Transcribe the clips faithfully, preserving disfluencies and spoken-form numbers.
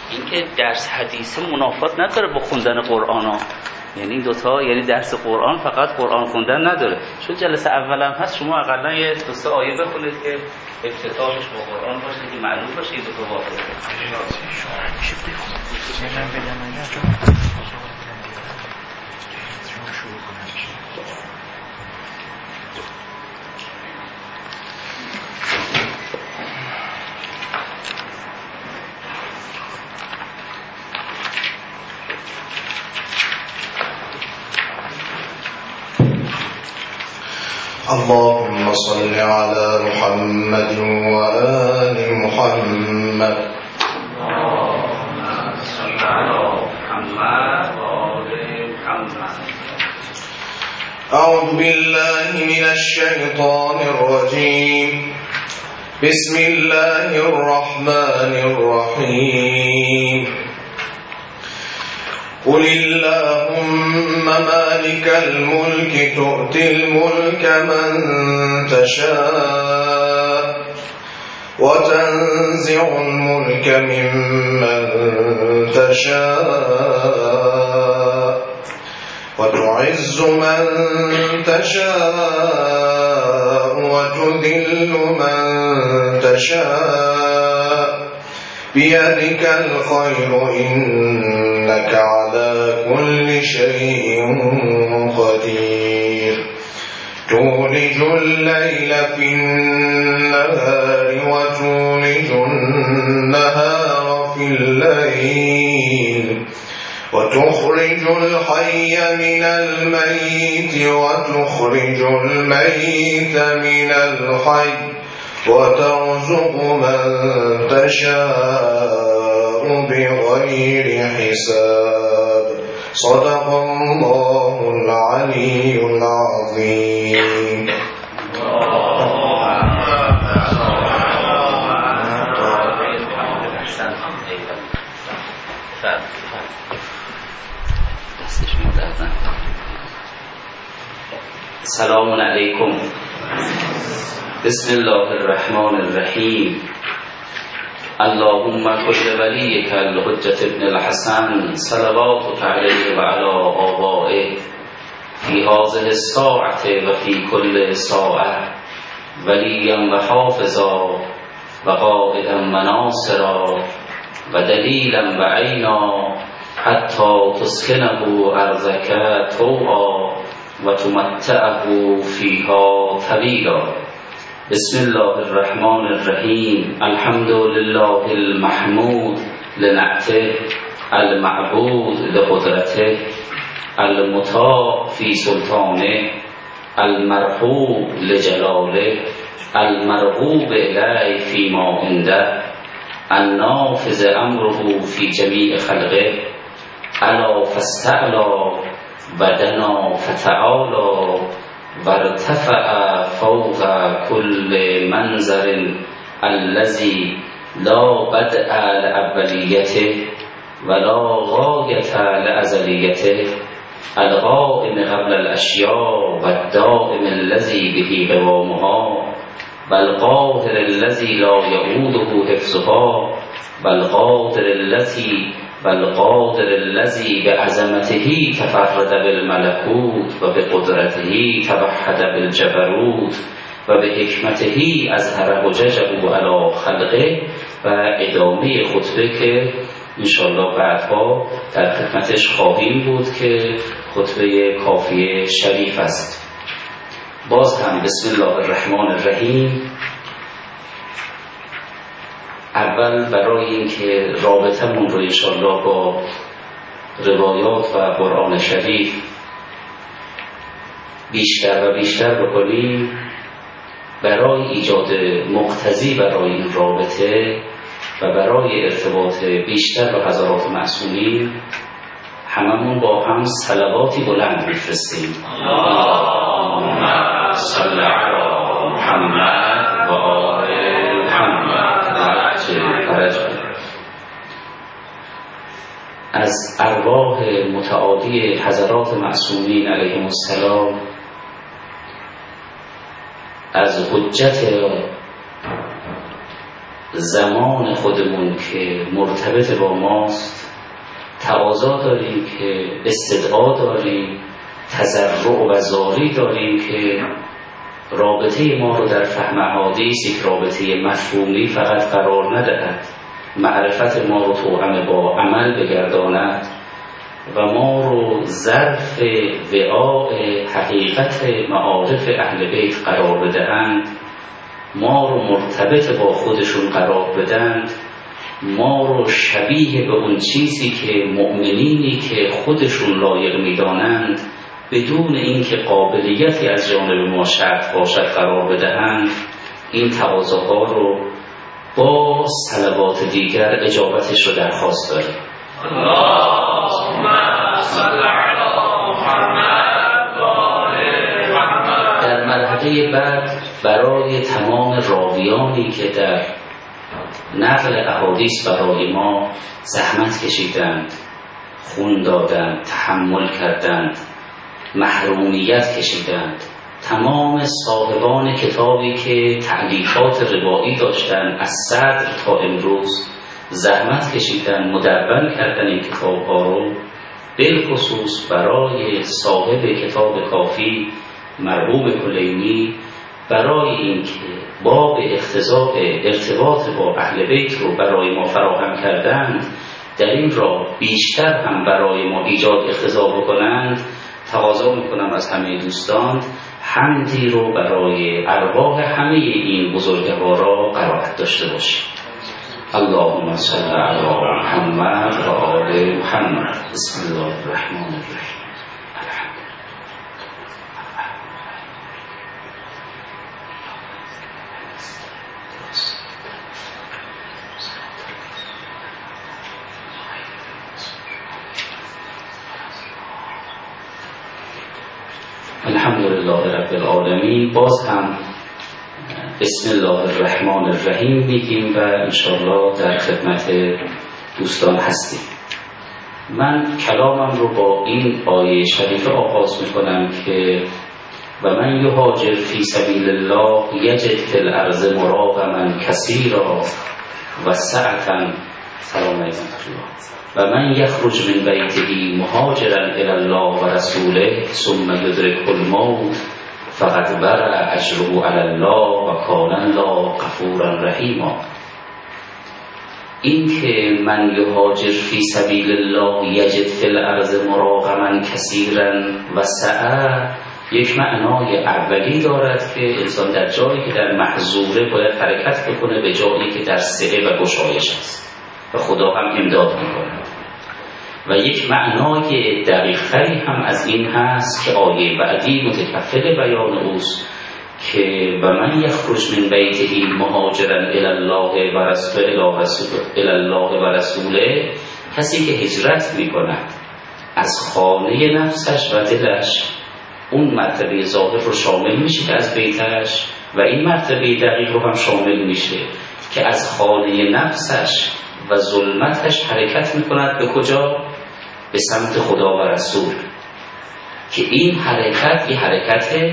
اینکه درس حدیث منافات نداره با خوندن قرآن ها. یعنی این دوتا، یعنی درس قرآن فقط قرآن خوندن نداره. چون جلسه اولم هست شما اقلا یه دو سه آیه بخونید که افتتاحش با قرآن باشه که معلوم باشه این دوتا واقعه. اللهم صل على محمد وآل محمد. اللهم صل على محمد وآل محمد. أعوذ بالله من الشيطان الرجيم. بسم الله الرحمن الرحيم. قل اللهم مالك الملك تؤتي الملك من تشاء وتنزع الملك ممن تشاء وتعز من تشاء وتذل من تشاء بيدك الخير إنك على كل شيء قدير. تولج الليل في النهار وتولج النهار في الليل وتخرج الحي من الميت وتخرج الميت من الحي وترزق من تشاء بغير حساب. صدق الله العلي العظيم. السلام علیکم. بسم الله الرحمن الرحیم. اللهم كل وليك الحجة ابن الحسن صلواتك عليه وعلى آبائه في هذه الساعة وفي كل ساعة وليا وحافظا وقائدا وناصرا ودليلا وعينا حتى تسكنه أرضك طوعا وتمتعه فيها طويلا. بسم الله الرحمن الرحیم. الحمد لله المحمود لنعته المعبود لقدرته المطاع في سلطانه المرحوب لجلاله المرغوب إليه فيما عنده النافذ أمره في جميع خلقه ألا فاستعلا ودنا فتعالا وارتفع فوق كل منظر الذي لا بدء لأوليته ولا غاية لأزليته القائم قبل الأشياء والدائم الذي به قوامها والقاهر الذي لا يؤوده حفظها والقادر التي والقادر الذي بعظمته تفرد بالملكوت وبقدرته توحد بالجبروت وبحکمته اظهر حججه على خلقه. و ادامه خطبه که انشاءالله بعدها در خدمتش خواهیم بود که خطبه کافیه شریف است. باز هم بسم الله الرحمن الرحیم. اول برای اینکه رابطمون رو انشاءالله با روایات و قرآن شریف بیشتر و بیشتر بکنیم، برای ایجاد مقتضی برای این رابطه و برای ارتباط بیشتر با حضرات معصومین هممون با هم صلواتی بلند میفرستیم. اللهم صل علی محمد و آل محمد. از ارواح متعالی حضرات معصومین علیهم السلام، از حجت زمان خودمون که مرتبط با ماست تقاضا داریم که استدعا داریم، تضرع و زاری داریم که رابطه ما رو در فهم احادیث یک رابطه مفهومی فقط قرار ندهد، معرفت ما رو توأم با عمل بگرداند و ما رو ظرف وعاء حقیقت معارف اهل بیت قرار بدهند، ما رو مرتبط با خودشون قرار بدند، ما رو شبیه به اون چیزی که مؤمنینی که خودشون لایق میدانند بدون اینکه قابلیتی از جانب ما شرط باشد قرار بدهند. این تقاضاها رو با صلوات دیگر اجابتش رو درخواست داریم. اللهم صل علی محمد و آل محمد. در مرحله بعد برای تمام راویانی که در نقل احادیث برای ما زحمت کشیدند، خون دادند، تحمل کردند، محرومیت کشیدند، تمام صاحبان کتابی که تألیفات روایی داشتند از صدر تا امروز زحمت کشیدند، مدون کردن این کتاب‌ها رو، بالخصوص برای صاحب کتاب کافی مرحوم کلینی برای اینکه باب اقتضاء ارتباط با اهل بیت رو برای ما فراهم کردند، در این راه بیشتر هم برای ما ایجاد اقتضا بکنند. تقاضا میکنم از همه دوستان حمدی رو برای ارواح همه این بزرگوارا قرائت داشته باشیم. اللهم صل علی محمد و آل محمد. بسم الله الرحمن الرحیم. الحمدلله رب العالمین. باز هم بسم الله الرحمن الرحیم میگیم و انشاءالله در خدمت دوستان هستیم. من کلامم رو با این آیه شریفه آغاز میکنم که و من یهاجر فی سبیل الله یجد فی الارض مراغما کثیرا و سعة سلام علیکم و من یخرج من بیته مهاجرا الی الله و رسوله ثم یدرکه الموت فقد برأ اجره علی الله و کان الله غفورا رحیما. این که من یهاجر فی سبیل الله یجد فی الارض مراغما کثیرا و سعة یک معنای اولی دارد که انسان در جایی که در محظوره باید حرکت بکنه به جایی که در سعه و گشایش است و خدا هم امداد میکنه. و یک معنای دقیق‌تری هم از این هست که آیه بعدی متکفل بیان اوست که و من یخرج من بیته مهاجرا الی الله و رسوله الی الله و رسوله، کسی که هجرت میکند از خانه نفسش و دلش، اون مرتبه ظاهر رو شامل میشه که از بیتش و این مرتبه دقیق رو هم شامل میشه که از خانه نفسش و ظلمتش حرکت میکند به کجا؟ به سمت خدا و رسول. که این حرکت یه حرکت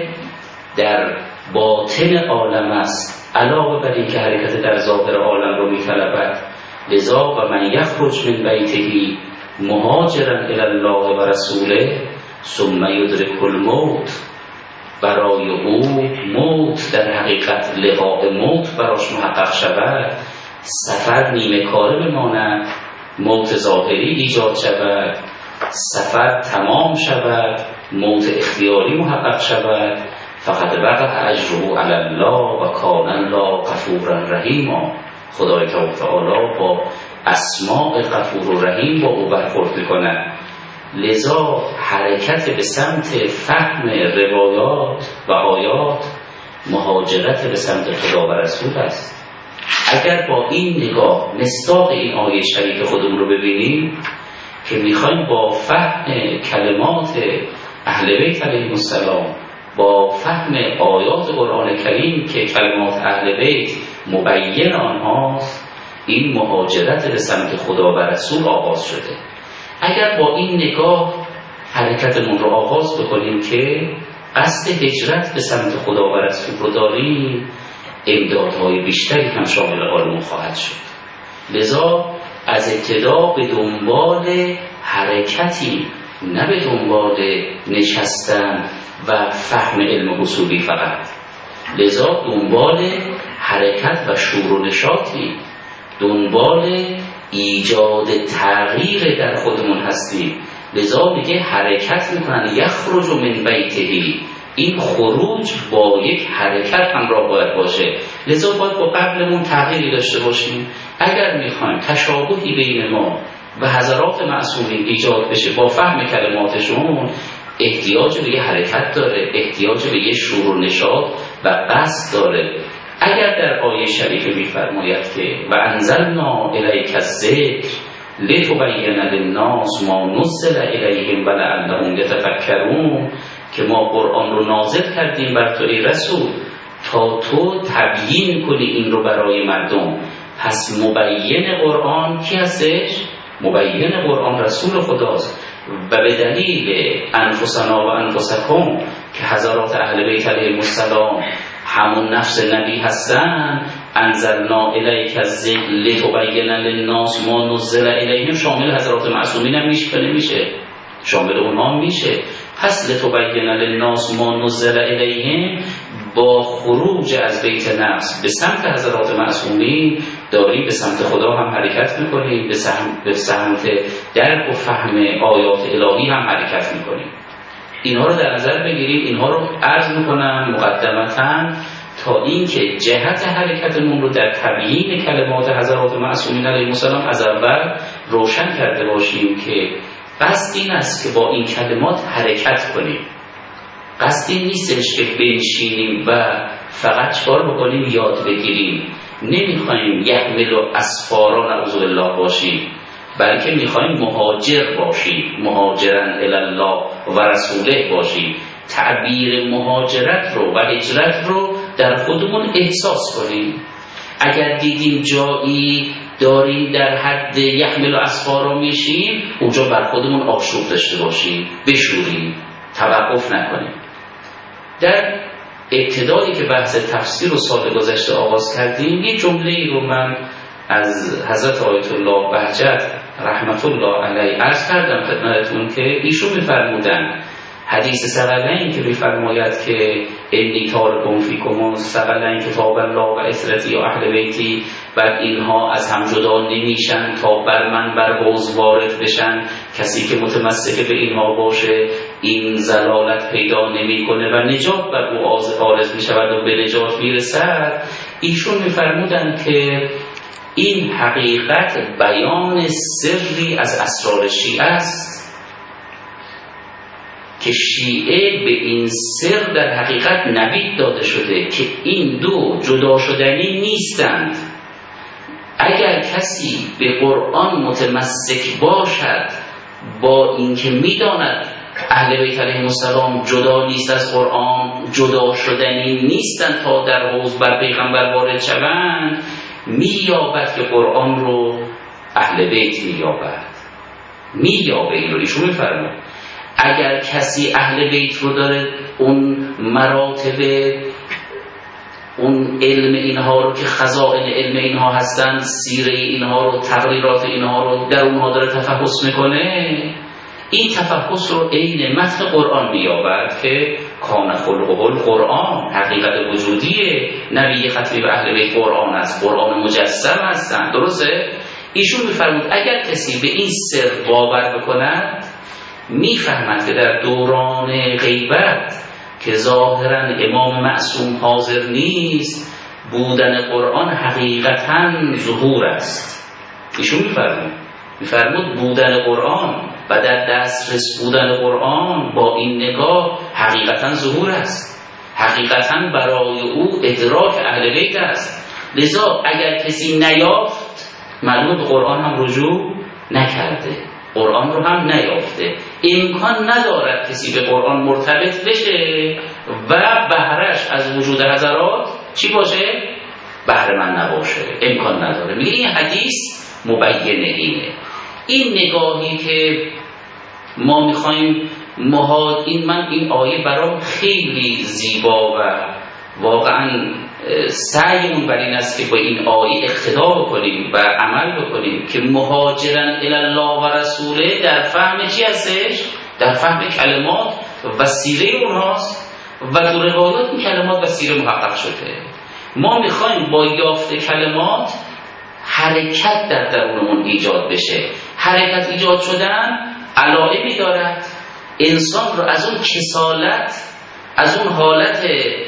در باطن عالم است علاوه بر این که حرکت در ظاهر عالم رو میطلبد. لذا و من یخرج من بیته مهاجرا الی الله و رسوله ثم یدرکه الموت، برای او موت در حقیقت لقاء موت براش محقق شود، سفر نیمه کاره بماند، موت ظاهری ایجاد شود، سفر تمام شود، موت اختیاری محقق شود، فقط وقع اجره علی الله و کان الله غفورا رحیما. خدای تعالی با اسماء غفور و رحیم با او برخورد می‌کند. لذا حرکت به سمت فهم روایات و آیات مهاجرت به سمت خدا و رسول است. اگر با این نگاه مصداق این آیه شریف خودمون رو ببینیم که میخوایم با فهم کلمات اهل بیت علیهم السلام، با فهم آیات قرآن کریم که کلمات اهل بیت مبین آنهاست، این مهاجرت به سمت خدا و رسول آغاز شده. اگر با این نگاه حرکتمون رو آغاز بکنیم که قصد هجرت به سمت خدا و رسول رو داریم، امدادهای بیشتری هم شامل آلمان خواهد شد. لذا از ابتدا به دنبال حرکتی، نه به دنبال نشستن و فهم علم اصولی فقط. لذا دنبال حرکت و شور و نشاطی، دنبال ایجاد تغییر در خودمون هستیم. لذا میگه حرکت میکنن، یخرج من بیته، این خروج با یک حرکت همراه باید باشه. لذا باید با قبلمون تغییری داشته باشیم. اگر میخوایم تشابهی بین ما و حضرات معصومین ایجاد بشه با فهم کلماتشون، احتیاج به یه حرکت داره، احتیاج به یه شور و نشاط و قصد داره. اگر در آیه شریفه میفرماید که و انزلنا الیک الذکر لتبین للناس ما نزل الیهم ولعلهم یتفکرون، که ما قرآن رو نازل کردیم بر تو ای رسول تا تو تبیین کنی این رو برای مردم. پس مبین قرآن کی هستش؟ مبین قرآن رسول خداست. و به دلیل انفسنا و انفسکم که حضرات اهل بیت علیهم السلام همون نفس نبی هستن، انزلنا الیک الذکر لتبین للناس ما نزل الیهم شامل حضرات معصومین هم میشه، نمیشه؟ شامل اونها میشه. پس لتبین للناس ما نزل الیهم، با خروج از بیت نفس به سمت حضرات معصومین داریم به سمت خدا هم حرکت میکنیم، به سمت, به سمت درک و فهم آیات الهی هم حرکت میکنیم. اینها رو در نظر بگیریم. اینها رو عرض میکنم مقدمتاً تا اینکه جهت حرکتمون رو در تبیین کلمات حضرات معصومین علیهم السلام از اول روشن کرده باشیم که قصد این است که با این کلمات حرکت کنیم. قصد این نیستش که بنشینیم و فقط چکار بکنیم؟ یاد بگیریم. نمیخوایم یحمل و اسفارا نعوذ بالله باشیم، بلکه میخوایم مهاجر باشیم، مهاجرن الی الله و رسوله باشیم. تعبیر مهاجرت رو و هجرت رو در خودمون احساس کنیم. اگر دیدیم جایی داریم در حد یحمل و اسفارا میشیم، اونجا بر خودمون آشوب داشته باشیم، بشوریم، توقف نکنیم. در ابتدایی که بحث تفسیر و سال گذشته آغاز کردیم، یه جمله‌ای رو من از حضرت آیت الله بهجت رحمت الله علیه عرض کردم خدمتتون که ایشون می‌فرمودن حدیث ثقلین که می‌فرماید که انی تارکم فیکم ثقلین کتاب الله و اسرتی و اهل بیتی، بعد اینها از هم جدا نمیشن تا بر من بر حوض وارد بشن. کسی که متمسک به اینها باشه این زلالت پیدا نمیکنه و نجات بر او آرز میشود و به نجات میرسد. ایشون میفرمودن که این حقیقت بیان سری از اسرار شیعه است که شیعه به این سر در حقیقت نوید داده شده که این دو جدا شدنی نیستند. اگر کسی به قرآن متمسک باشد با اینکه میداند اهل بیت علیهم السلام جدا نیست از قرآن، جدا شدنی نیستند تا در حوض بر پیغمبر وارد شوند، مییابد که قرآن رو اهل بیت مییابد، مییابه. این رو ایشون میفرماید اگر کسی اهل بیت رو داره، اون مراتب اون علم اینها رو که خزائن علم اینها هستن، سیره اینها رو، تقریرات اینها رو در اونها داره تفحص میکنه، این تفحص رو عین متن قرآن میابد که کان خلقه القرآن، حقیقت وجودی نبی ختمی به اهل بیت قرآن است، قرآن مجسم هستن. درسته؟ ایشون میفرمود اگر کسی به این سر باور بکند، میفهمد که در دوران غیبت که ظاهرا امام معصوم حاضر نیست، بودن قرآن حقیقتا ظهور است. ایشون میفرمود میفرمود بودن قرآن و در دسترس بودن قرآن با این نگاه حقیقتا ظهور است، حقیقتا برای او ادراک اهل بیت است. لذا اگر کسی نیافت، معلوم قرآن هم رجوع نکرده، قرآن رو هم نیافته. امکان ندارد کسی به قرآن مرتبط بشه و بهرش از وجود حضرات چی باشه؟ بهره من نباشه. امکان نداره. میگه این حدیث مبینه اینه. این نگاهی که ما میخوایم مهاد، این من این آیه برام خیلی زیبا و واقعا سعیمون بر این است که با این آیه اقتدا بکنیم و عمل بکنیم که مهاجرن الی الله و رسوله در فهم چی هستش؟ در فهم کلمات و سیره اونهاست و تو روایات این کلمات و سیره محقق شده. ما میخوایم با یافت کلمات حرکت در درونمون ایجاد بشه. حرکت ایجاد شدن علائمی دارد، انسان رو از اون کسالت، از اون حالت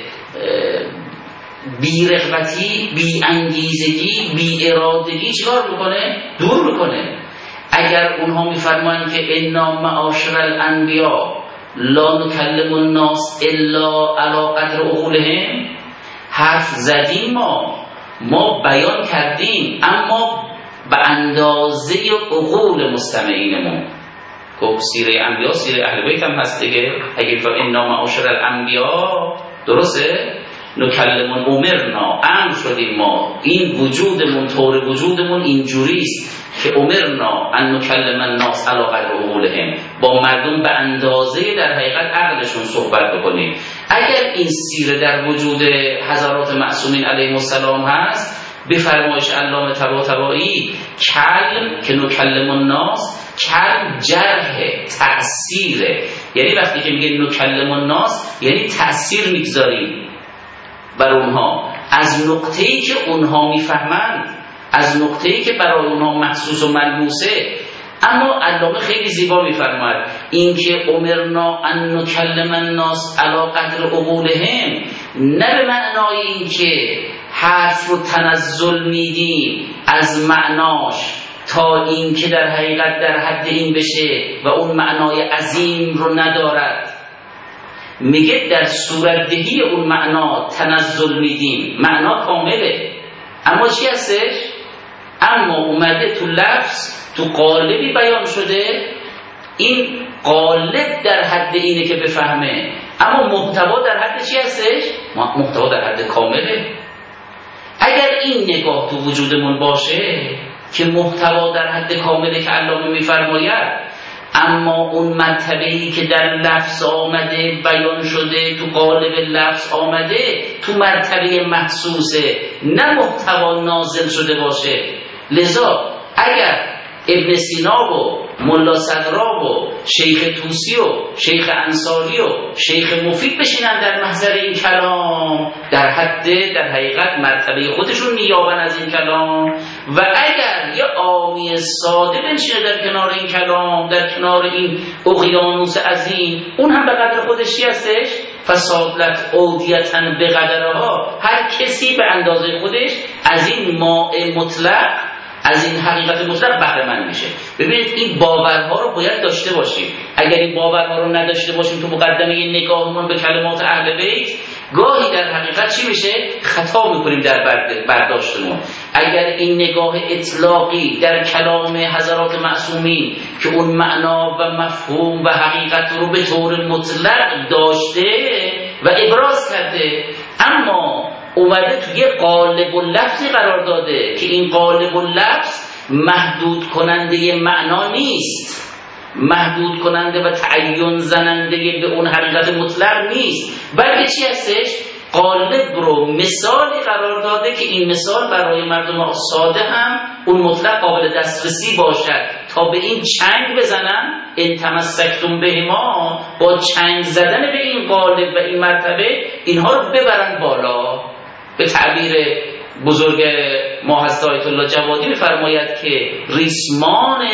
بی رغبتی، بی انگیزگی، بی ارادگی چیکار میکنه؟ دور میکنه. اگر اونها میفرمایند که انا معاشر الانبیا لا نکلم الناس الا علی قدر عقولهم، حرف زدیم، ما ما بیان کردیم اما به اندازه عقول مستمعینمون. خب سیره انبیا سیره اهل بیت هم هست دیگه. اگه فا انا معاشر الانبیا درسته؟ نکلمون امرنا، امر شدیم ما، این وجودمون، طور وجودمون اینجوریست که امرنا ان نکلم الناس علی قدر عقولهم، با مردم به اندازه در حقیقت عقلشون صحبت بکنیم. اگر این سیره در وجود حضرات معصومین علیهم السلام هست، به فرمایش علامه طباطبایی کلم که نکلم الناس، کلم جرح تأثیره. یعنی وقتی که میگه نکلم الناس یعنی تأثیر میگذاریم بر اونها از نقطه‌ای که اونها میفهمند، از نقطه‌ای که برای اونها محسوس و ملموسه. اما علامه خیلی زیبا میفرماید این که امرنا ان نکلم الناس علی قدر عقولهم، نه به معنای این که حرف رو تنزل میدیم از معناش تا این که در حقیقت در حد این بشه و اون معنای عظیم رو ندارد. میگه در صورتدهی اون معنا تنزل میدیم، معنا کامله، اما چی هستش؟ اما اومده تو لفظ، تو قالبی بیان شده، این قالب در حد اینه که بفهمه، اما محتوا در حد چی هستش؟ محتوا در حد کامله. اگر این نگاه تو وجودمون باشه که محتوا در حد کامله که علامه میفرماید، اما اون مرتبه‌ای که در لفظ آمده بیان شده، تو قالب لفظ آمده، تو مرتبه محسوسه، نه محتوا نازل شده باشه. لذا اگر ابن سینا و ملا صدرا و شیخ توسی و شیخ انصاری و شیخ مفید بشینن در محضر این کلام، در حد در حقیقت مرتبه خودشون نیابن از این کلام، و اگر یه عامی ساده بنشینه در کنار این کلام، در کنار این اقیانوس عظیم، اون هم به قدر خودش چی هستش؟ فسادلت اودیتن به قدرها، هر کسی به اندازه خودش از این ماء مطلق، از این حقیقت مطلق بهره مند میشه. ببینید این باورها رو باید داشته باشیم. اگر این باورها رو نداشته باشیم تو مقدمه نگاهمون به کلمات اهل بیت، گاهی در حقیقت چی میشه؟ خطا میکنیم در برداشتمون. اگر این نگاه اطلاقی در کلام حضرات معصومین که اون معنا و مفهوم و حقیقت رو به طور مطلق داشته و ابراز کرده، اما اومده توی قالب و لفظی قرار داده که این قالب و لفظ محدود کننده معنا نیست، محدود کننده و تعین زننده به اون حقیقت مطلق نیست، بلکه چی هستش؟ قالب رو مثالی قرار داده که این مثال برای مردم ساده هم اون مطلق قابل دسترسی باشد، تا به این چنگ بزنن ان تمسکتم بهما، با چنگ زدن به این قالب و این مرتبه اینها رو ببرن بالا. به تعبیر بزرگ ما حضرت آیت الله جوادی می‌فرماید که ریسمان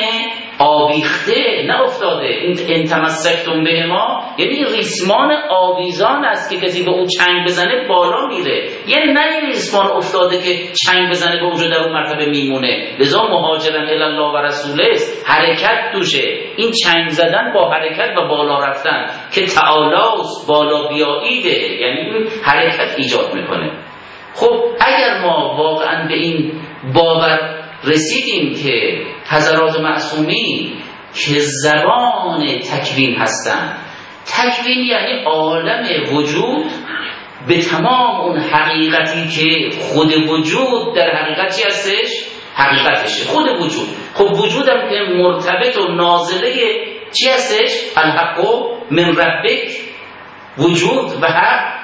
آویخته نه افتاده. این ان تمسکتم بهما یعنی ریسمان آویزان است که کسی به اون چنگ بزنه بالا میره، یعنی نه ریسمان افتاده که چنگ بزنه به اونجا در اون مرتبه میمونه. لذا مهاجرن الی الله و رسوله است، حرکت توشه. این چنگ زدن با حرکت و بالا رفتن که تعالی بالا بیاییده، یعنی حرکت ایجاد میکنه. خب اگر ما واقعا به این باور رسیدیم که حضرات معصومین که زبان تکوین هستند، تکوین یعنی عالم وجود به تمام اون حقیقتی که خود وجود در حقیقت چی هستش؟ حقیقتشه خود وجود. خب وجودم که مرتبط و نازله چی هستش؟ الحق من ربک، وجود و حق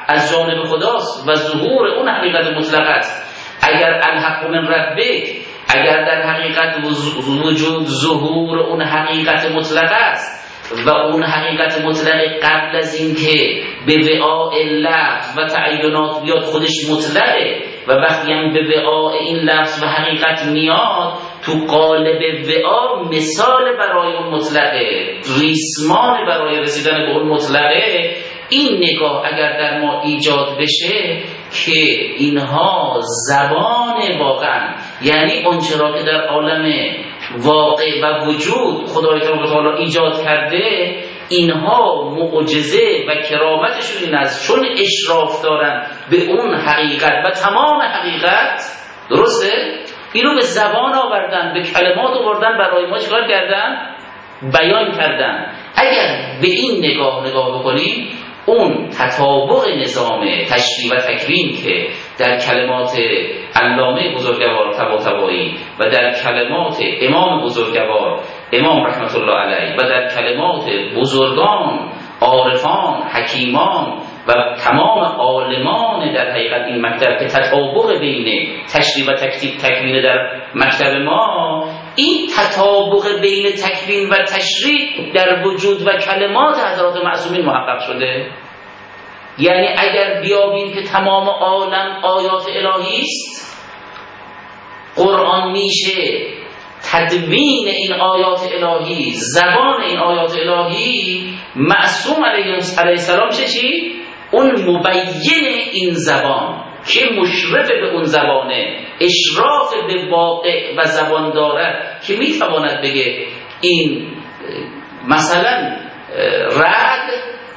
از جانب خداست و ظهور اون حقیقت مطلق است. اگر الحق من ربک، اگر در حقیقت وجود ظهور اون حقیقت مطلق است و اون حقیقت مطلق قبل از این که به وعاء لفظ و تعینات بیاد خودش مطلقه و وقتی هم به وعاء این لفظ و حقیقت میاد تو قالب وعا مثال برای اون مطلقه، ریسمان برای رسیدن به اون مطلقه. این نگاه اگر در ما ایجاد بشه که اینها زبان واقعا، یعنی اونچه را که در عالم واقع و وجود خدای تعالی ایجاد کرده، اینها معجزه و کرامتشون این است چون اشراف دارن به اون حقیقت و تمام حقیقت، درسته؟ اینو به زبان آوردن، به کلمات آوردن، برای ما چیکار کردن؟ بیان کردن. اگر به این نگاه نگاه بکنیم، اون تطابق نظام تشریع و تکوین که در کلمات علامه بزرگوار طباطبایی و در کلمات امام بزرگوار امام رحمت الله علیه و در کلمات بزرگان عارفان حکیمان و تمام عالمان در حقیقت این مکتب که تطابق بین تشریع و تکوین در مکتب ما، این تطابق بین تکوین و تشریع در وجود و کلمات حضرات معصومین محقق شده. یعنی اگر بیابیم که تمام عالم آیات الهی است، قرآن میشه تدوین این آیات الهی، زبان این آیات الهی، معصوم علیه السلام میشه چی؟ اون مبین این زبان که مشرف به اون زبانه، اشراف به واقع و زبان دارد که میتواند بگه این مثلا رعد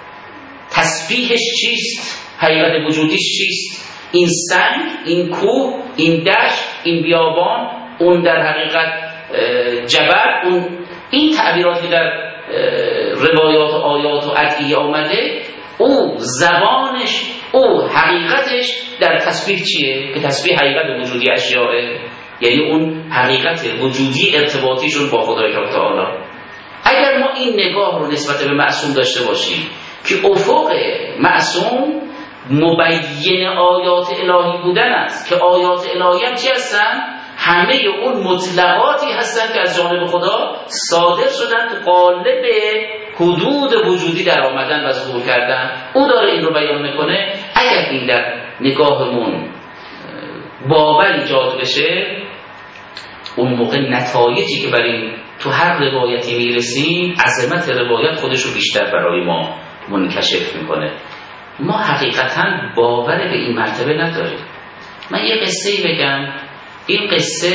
تسبیحش چیست، حقیقت وجودیش چیست، این سنگ، این کوه، این دشت، این بیابان، اون در حقیقت جبل، اون این تعبیراتی در روایات و آیات و ادعیه آمده، او زبانش، او حقیقتش در تسبیح چیه؟ که تسبیح حقیقت وجودی اشیاء، یعنی اون حقیقت وجودی ارتباطیشون با خدای تعالی. اگر ما این نگاه رو نسبت به معصوم داشته باشیم که افق معصوم مبین آیات الهی بودن است، که آیات الهی هم چی هستن؟ همه اون مطلقاتی هستن که از جانب خدا صادر شدن تو قالب حدود وجودی در آمدن و ظهور کردن. او داره این رو بیان میکنه. اگر این در نگاهمون باور ایجاد بشه، اون موقع نتایجی که بر این تو هر روایتی میرسیم، عظمت روایت خودش رو بیشتر برای ما منکشف میکنه. ما حقیقتا باور به این مرتبه نداریم. من یه قصه بگم، این قصه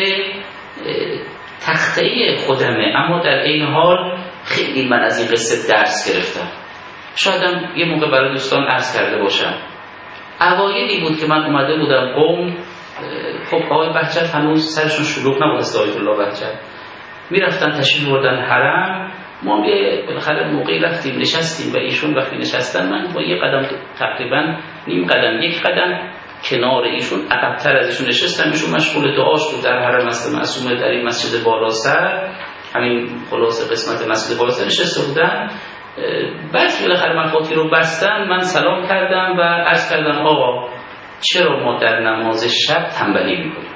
تخته خودمه، اما در این حال خیلی من از این قصه درس گرفتم. شایدم یه موقع برای دوستان عرض کرده باشم. اوایلی بود که من اومده بودم قم، خب آقای بهجت هنوز سرشون شلوغ نبود از آیت الله بهجت، میرفتن تشریف بردن حرم. ما یه بالاخره موقعی رفتیم نشستیم و ایشون وقتی نشستن، من با یه قدم تقریبا نیم قدم یک قدم کنار ایشون عقب‌تر از ایشون نشستم. ایشون مشغول دعاش بود در حرم است معصومه در این مسجد بالاسر، همین خلاص قسمت مسجد بالاسر نشسته بودن. بعد که بالاخره مفاتی رو بستم، من سلام کردم و عرض کردم آقا چرا ما در نماز شب تنبلی میکنیم؟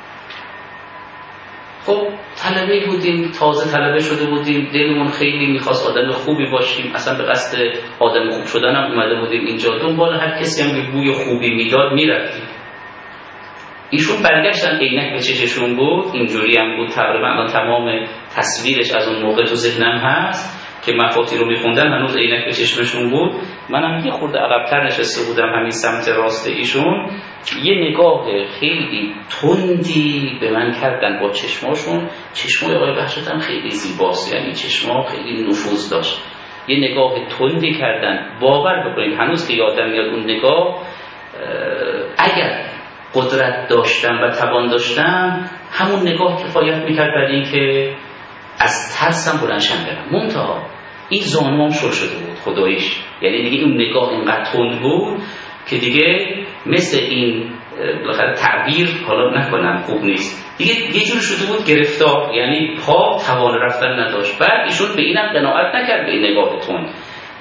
خب طلبه بودیم، تازه طلبه شده بودیم، دلمون خیلی میخواست آدم خوبی باشیم، اصلا به قصد آدم خوب شدن هم اومده بودیم اینجا، دنبال هر کسی هم که بوی خوبی میداد میرفتیم. ایشون برگشتن، عینک به چششون بود، اینجوری هم بود تقریبا، تمام تصویرش از اون موقع تو ذهنم هست که مفاتی رو میخوندن، هنوز عینک به چشمشون بود. منم یه خورده عقب‌تر نشسته بودم همین سمت راست ایشون. یه نگاه خیلی تندی به من کردن با چشماشون. چشمای آقای بهجت هم خیلی زیباست، یعنی چشما خیلی نفوذ داشت. یه نگاه تندی کردن، باور بکنید هنوز که یادم میاد اون نگاه، اگر قدرت داشتم و توان داشتم همون نگاه کفایت میکرد برای این که از ترسم بلندشم برم. منتها این زانوام شل شده بود خداییش، یعنی دیگه اون نگاه اینقدر تند بود که دیگه مثل این بالاخره تعبیر حالا نکنم خوب نیست، دیگه یه جور شده بود گرفتار، یعنی پا توان رفتن نداشت. بعد ایشون به اینم قناعت نکرد به این نگاه تند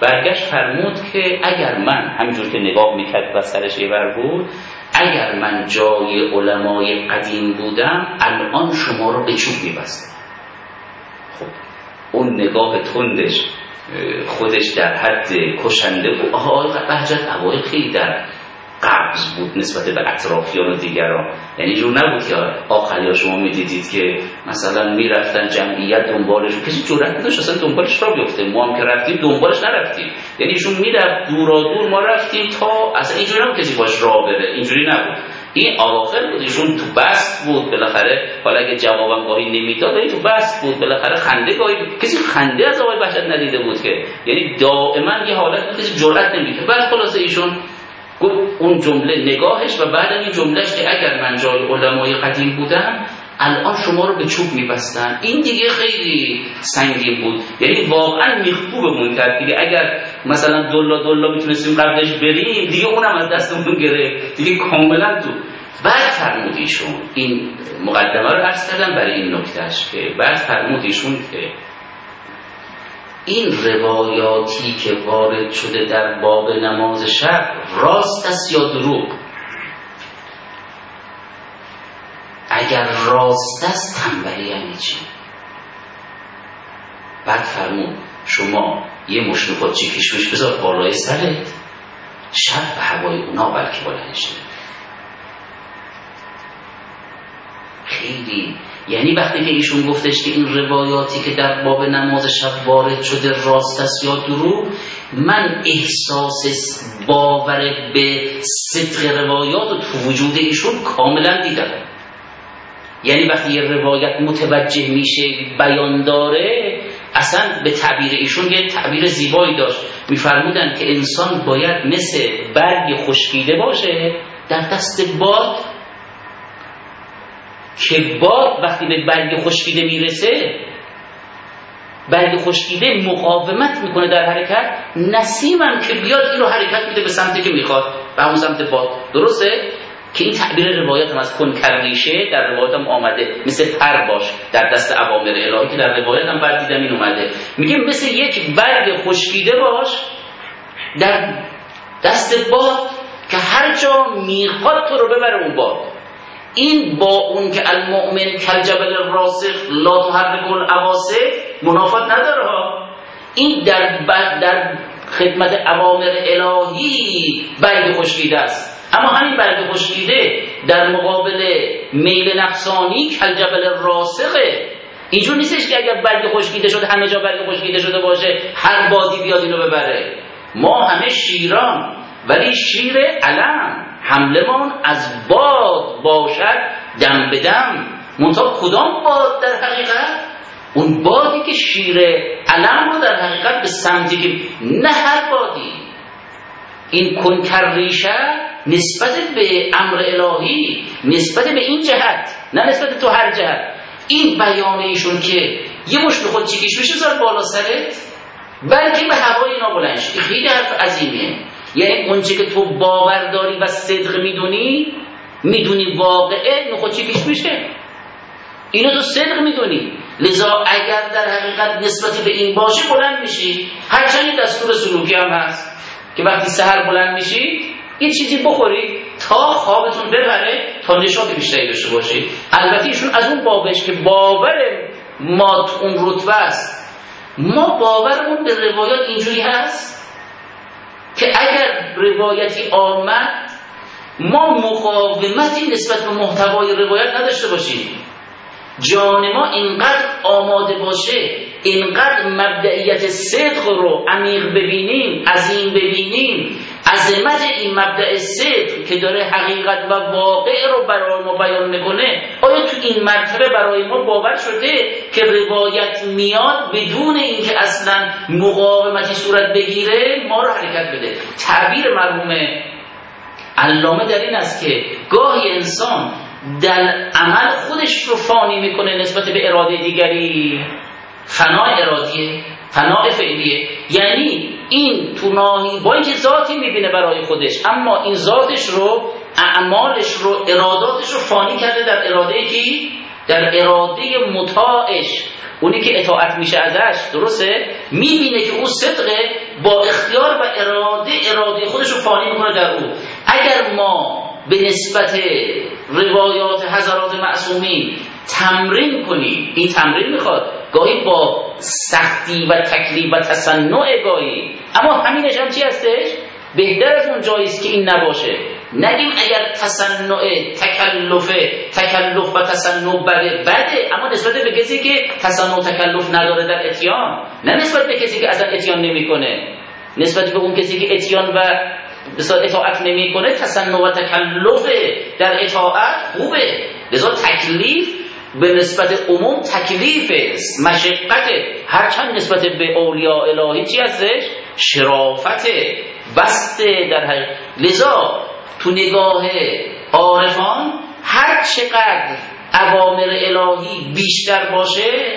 برگشت فرمود که اگر من، همینجور که نگاه میکرد و سرش یه بر بود، اگر من جای علمای قدیم بودم الان شما رو به چوب میبستم. خب اون نگاه تندش خودش در حد کشنده بود. آقای بهجت اوایل خیلی در قبض بود نسبت به اطرافیان و دیگران، یعنی جور نبود که آخریا شما میدیدید که مثلا میرفتن جمعیت دنبالش، کسی جرأت نداشت اصلا دنبالش را بیفته. ما هم که رفتیم دنبالش نرفتیم، یعنی ایشون میرفت دورا دور، ما رفتیم تا اصلا اینجوری نبود کسی باش راه بره، اینجوری نبود. این اواخر بود، ایشون تو بست بود بالاخره، حالا اگه جوابم گاهی نمیداد ولی تو بست بود بالاخره، خنده گاهی کسی خنده از آقای بهجت ندیده بود که، یعنی دائما یه حالت بود کسی جرأت نمیکرد. بعد خلاصه ایشون گفت اون جمله نگاهش و بعد این جملهش که اگر من جای علمای قدیم بودم الان شما رو به چوب میبستن. این دیگه خیلی سنگین بود، یعنی واقعا میخکوبمون کرد دیگه. اگر مثلا دلا دلا میتونستیم قبلش بریم دیگه اونم از دستمون گرفت دیگه کاملا تو. بعد فرمودیشون این مقدمه رو عرض کردم برای این نکتهش که بعد فرمودیشون که این روایاتی که وارد شده در باب نماز شب راست است یا دروغ؟ اگر راست است تنبلی یعنی چی؟ بعد فرمود شما یه مشنوفاچی کشمش بذار بالای سرت، شب به هوای اونا بلکه بلند شده. خیلی یعنی وقتی که ایشون گفتش که این روایاتی که در باب نماز شب وارد شده راست است یا دروغ، من احساس باور به صدق روایات رو تو وجود ایشون کاملا دیدم. یعنی وقتی یه روایت متوجه میشه بیان داره، اصلا به تعبیر ایشون یه تعبیر زیبایی داشت، میفرمودن که انسان باید مثل برگ خشکیده باشه در دست باد، که باد وقتی به برگ خشکیده میرسه، برگ خشکیده مقاومت میکنه در حرکت، نسیمم که بیاد این رو حرکت میده به سمتی که میخواد، به همون سمت باد. درسته؟ که این تعبیر روایت هم از کن کریشه در روایت هم آمده، مثل پر باش در دست اوامر الهی که در روایت هم بردیدم این اومده، میگه مثل یک برگ خشکیده باش در دست باد که هر جا میخواد تو رو ببره اون باد. این با اون که المؤمن کالجبل الراسخ لا تحرک العواصف منافات نداره ها. این در در خدمت اوامر الهی برگ خشکیده است، اما همین برگ خشکیده در مقابل میل نفسانی کالجبل الراسخه. اینجور نیستش که اگر برگ خشکیده شده همه جا برگ خشکیده شده باشه هر بادی بیاد اینو ببره. ما همه شیران، ولی شیر علم حملمان از باد باشد دم به دم. منتها کدام باد در حقیقت؟ اون بادی که شیر علم رو در حقیقت به سمتی که نه هر بادی. این کنکر ریشه نسبت به امر الهی، نسبت به این جهت، نه نسبت تو هر جهت. این بیان ایشون که یه مشت خود چیکیش بشه زار بالا سرت بلکه به هوای اینا بلند شد، خیلی حرف عظیمیه. یعنی اونچه که تو باور داری و صدق میدونی، میدونی واقعه نخود چی پیش میشه، اینو تو صدق میدونی، لذا اگر در حقیقت نسبتی به این باشه بلند میشی. هرچند دستور سلوکی هم هست که وقتی سحر بلند میشی یه چیزی بخوری تا خوابتون ببره تا نشاط بیشتری داشته باشی. البته ایشون از اون بابش که باور ما اون رتبه است، ما باورمون به روایات اینجوری هست که اگر روایتی آمد ما مقاومتی نسبت به محتوای روایت نداشته باشیم. جان ما اینقدر آماده باشه، اینقدر مبدئیت صدق رو عمیق ببینیم، عظیم ببینیم، عظمت این مبدأ صدق که داره حقیقت و واقع رو برای ما بیان میکنه. آیا تو این مرتبه برای ما باور شده که روایت میاد بدون اینکه اصلا مقاومتی صورت بگیره ما رو حرکت بده؟ تعبیر مرحوم علامه در این است که گاهی انسان در عمل خودش رو فانی میکنه نسبت به اراده دیگری. فنا ارادیه، فنا فعلیه، یعنی این تو ناهی با اینکه ذاتی میبینه برای خودش، اما این ذاتش رو، اعمالش رو، اراداتش رو فانی کرده در اراده کی؟ در اراده مطاعش. اونی که اطاعت میشه ازش، درسته، میبینه که او صدقه، با اختیار و اراده اراده خودش رو فانی میکنه در او. اگر ما به نسبت روایات حضرات معصومین تمرین کنیم، این تمرین میخواد گاهی با سختی و تکلیف و تصنع گاهی، اما همینش هم چی هستش؟ بهتر از اون جاییست که این نباشه. نگیم اگر تصنع تکلف تکلف و تصنع بده بده، اما نسبت به کسی که تصنع و تکلف نداره در اتیان، نه نسبت به کسی که اصلا اتیان نمیکنه. نسبت به اون کسی که اتیان و اطاعت نمیکنه تصنع و تکلف در اطاعت خوبه. لذا تکلیف به نسبت عموم تکلیف مشقت، هرچند نسبت به اولیاء الهی چی هستش؟ شرافت بسته در حقیقت. لذا تو نگاه عارفان هر چقدر اوامر الهی بیشتر باشه،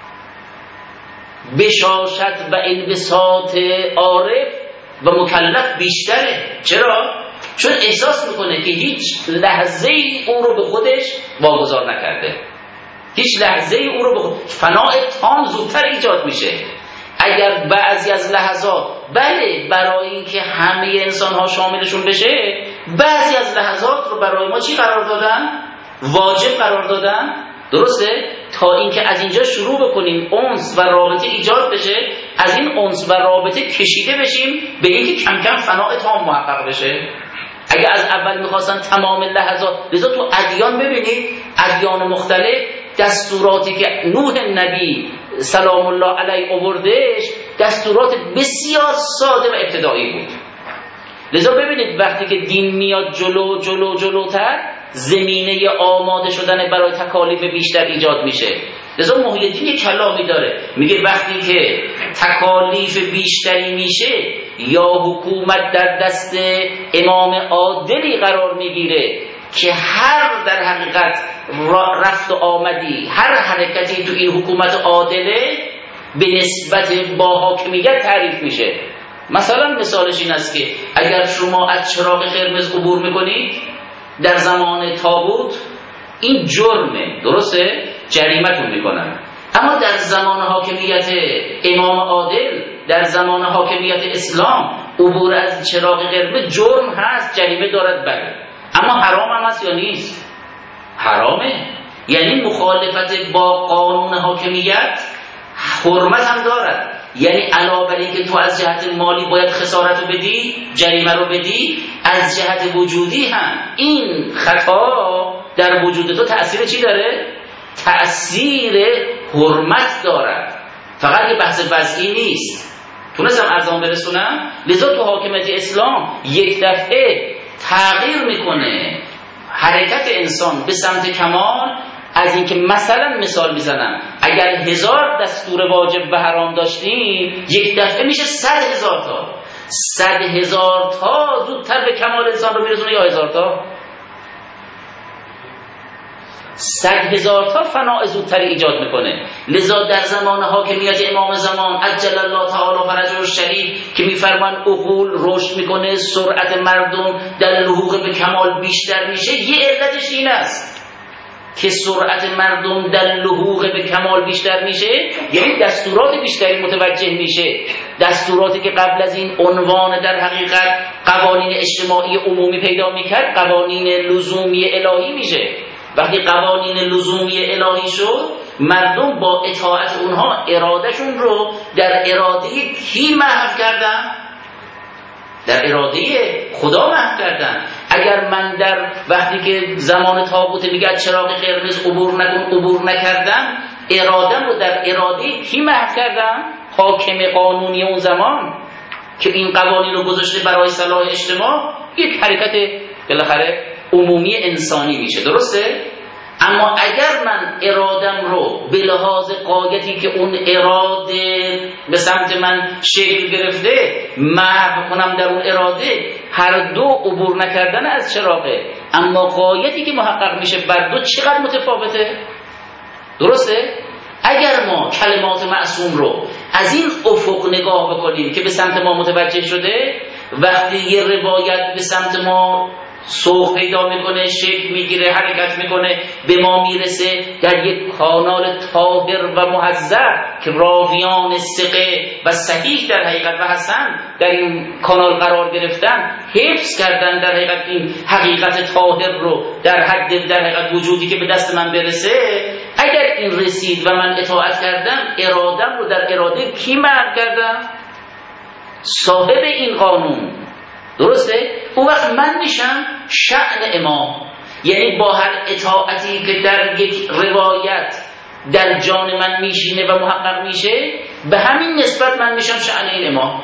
بشاشت و انبساط عارف و مکلف بیشتره. چرا؟ چون احساس میکنه که هیچ لحظه ای او رو به خودش واگذار نکرده، هیچ لحظه ای او رو به خود... فناء تام زودتر ایجاد میشه. اگر بعضی از لحظات، بله برای اینکه همه انسان ها شاملشون بشه، بعضی از لحظات رو برای ما چی قرار دادن؟ واجب قرار دادن، درسته؟ تا اینکه از اینجا شروع بکنیم انس و رابطه ایجاد بشه، از این انس و رابطه کشیده بشیم به اینکه کم کم فناء تام محقق بشه. اگر از اول میخواستن تمام لحظات، لذا تو ادیان ببینید، ادیان مختلف دستوراتی که نوح نبی سلام الله علیه آوردهش دستورات بسیار ساده و ابتدایی بود. لذا ببینید وقتی که دین میاد جلو جلو جلوتر، زمینه آماده شدن برای تکالیف بیشتر ایجاد میشه. لذا محی الدین یک کلامی داره، میگه وقتی که تکالیف بیشتری میشه یا حکومت در دست امام عادلی قرار میگیره که هر در حقیقت رفت و آمدی، هر حرکتی تو این حکومت عادله به نسبت با حاکمیت تعریف میشه. مثلا مثالش این است که اگر شما از چراغ قرمز عبور میکنید در زمان طاغوت، این جرمه، درسته؟ جریمتون میکنن. اما در زمان حاکمیت امام عادل، در زمان حاکمیت اسلام، عبور از چراغ قرمز جرم هست، جریمه دارد، بله، اما حرام هم هست یا نیست؟ حرامه. یعنی مخالفت با قانون حاکمیت حرمت هم دارد. یعنی علاوه بر اینکه تو از جهت مالی باید خسارت رو بدی، جریمه رو بدی، از جهت وجودی هم این خطا در وجود تو تأثیر چی داره؟ تأثیر حرمت دارد. فقط یه بحث وضعی نیست. تونستم ارزان برسونم؟ لذا تو حاکمیت اسلام یک دفعه تغییر میکنه حرکت انسان به سمت کمال. از اینکه مثلا مثال میزنم، اگر هزار دستور واجب و حرام داشتیم، یک دفعه میشه صد هزار تا. صد هزار تا زودتر به کمال انسان رو میرسونه یا هزار تا؟ صد هزار تا فناء زودتر ایجاد میکنه. لذا در زمان حاکمیت امام زمان عجل الله تعالی فرجه الشریف که میفرمان عقول رشد میکنه، سرعت مردم در لحوق به کمال بیشتر میشه، یه علتش این است که سرعت مردم در لحوق به کمال بیشتر میشه، یعنی دستورات بیشتری متوجه میشه. دستوراتی که قبل از این عنوان در حقیقت قوانین اجتماعی عمومی پیدا میکرد، قوانین لزومی الهی میشه. وقتی قوانین لزومی الهی شد، مردم با اطاعت اونها ارادهشون رو در اراده کی محو کردن؟ در اراده خدا محو کردن. اگر من در وقتی که زمان طاغوت میگه چراغ قرمز عبور نکن عبور نکردم، ارادم رو در اراده کی محو کردم؟ حاکم قانونی اون زمان که این قوانین رو گذاشته برای صلاح اجتماع، یک حرکت بالاخره عمومی انسانی میشه، درسته؟ اما اگر من ارادم رو به لحاظ قایتی که اون اراده به سمت من شکل گرفته محو کنم در اون اراده، هر دو عبور نکردن از چراغه، اما قایتی که محقق میشه بر دو چقدر متفاوته، درسته؟ اگر ما کلمات معصوم رو از این افق نگاه بکنیم که به سمت ما متوجه شده، وقتی یه روایت به سمت ما سوق پیدا میکنه، شکل میگیره، حرکت میکنه، به ما میرسه در یک کانال طاهر و مهذب که راویان ثقه و صحیح در حقیقت و حسن در این کانال قرار گرفتن، حفظ کردن در حقیقت این حقیقت طاهر رو در حد در حقیقت وجودی که به دست من برسه. اگر این رسید و من اطاعت کردم، ارادم رو در اراده کی محو کردم؟ صاحب این قانون. درسته؟ اون وقت من میشم شأن امام، یعنی با هر اطاعتی که در یک روایت در جان من میشینه و محقق میشه، به همین نسبت من میشم شأن این امام.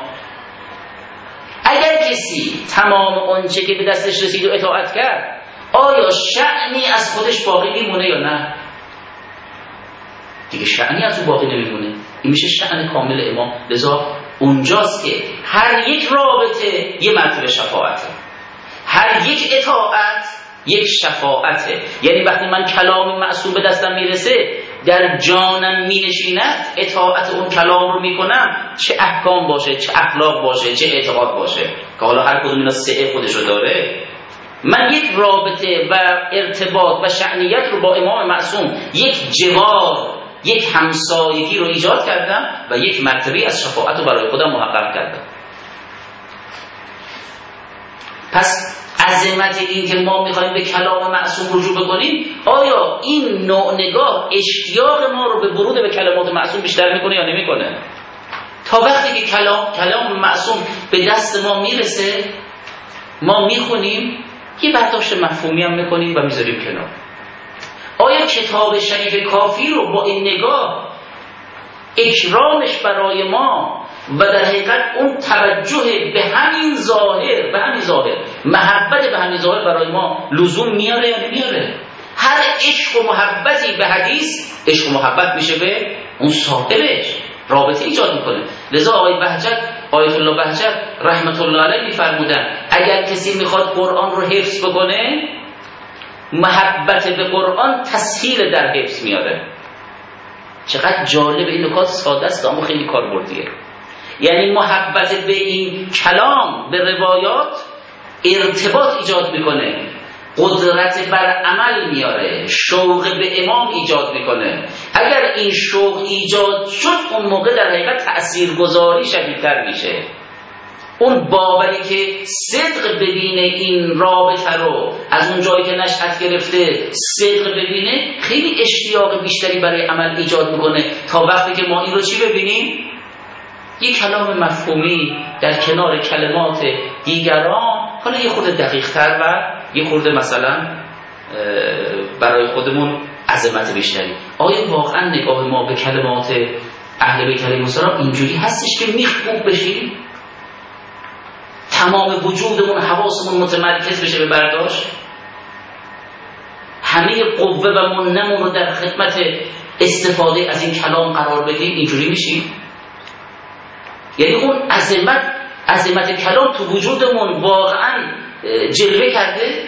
اگر کسی تمام اونچه که به دستش رسید و اطاعت کرد، آیا شأنی از خودش باقی میمونه یا نه؟ دیگه شأنی از او باقی نمیمونه. این میشه شأن کامل امام. لذا اونجاست که هر یک رابطه یه مرتبه شفاعته، هر یک اطاعت یک شفاعته. یعنی وقتی من کلام معصوم به دستم میرسه، در جانم مینشیند، اطاعت اون کلام رو میکنم، چه احکام باشه، چه اخلاق باشه، چه اعتقاد باشه، که حالا هر کدوم اینا سعه خودشو داره. من یک رابطه و ارتباط و شأنیت رو با امام معصوم، یک جوار، یک همسایگی رو ایجاد کردم و یک مرتبه از شفاعت رو برای خودم محقق کردم. پس عظمت این که ما میخوایم به کلام معصوم رجوع بکنیم، آیا این نوع نگاه اشتیاق ما رو به ورود به کلمات معصوم بیشتر میکنه یا نمیکنه؟ تا وقتی که کلام کلام معصوم به دست ما میرسه، ما میخونیم، یه برداشت مفهومی هم میکنیم و میذاریم کنار. آیا کتاب شریف کافی رو با این نگاه اکرامش برای ما و در حقیقت اون توجه به همین ظاهر به همین ظاهر محبت به همین ظاهر برای ما لزوم میاره یا نمیاره؟ هر عشق و محبتی به حدیث عشق و محبت میشه به اون صاحبش، رابطه ایجاد میکنه. لذا آقای بهجت، آیت الله بهجت رحمت الله علیه میفرمودن اگر کسی میخواد قرآن رو حفظ بکنه، محبت به قرآن تسهیل در حفظ میاره. چقدر جالب، این نکات ساده است اما خیلی کاربردیه. یعنی محبت به این کلام، به روایات ارتباط ایجاد میکنه، قدرت بر عمل میاره، شوق به امام ایجاد میکنه. اگر این شوق ایجاد شد، اون موقع در حقیقت تأثیرگذاری شدیدتر میشه. اون باوری که صدق ببینه این رابطه رو، از اون جایی که نشأت گرفته صدق ببینه، خیلی اشتیاق بیشتری برای عمل ایجاد میکنه تا وقتی که ما این رو چی ببینیم؟ یک کلام مفهومی در کنار کلمات دیگران، حالا یه خورده دقیق تر و یه خورده مثلا برای خودمون عظمت بیشتری. آیا واقعا نگاه ما به کلمات اهل بیت علیهم السلام اینجوری هستش که میخوب بشیم؟ تمام وجودمون، حواسمون متمرکز بشه به برداشت؟ همه قوه و منمون رو در خدمت استفاده از این کلام قرار بدیم؟ اینجوری میشیم؟ یعنی اون عظمت عظمت کلام تو وجودمون واقعا جلوه کرده؟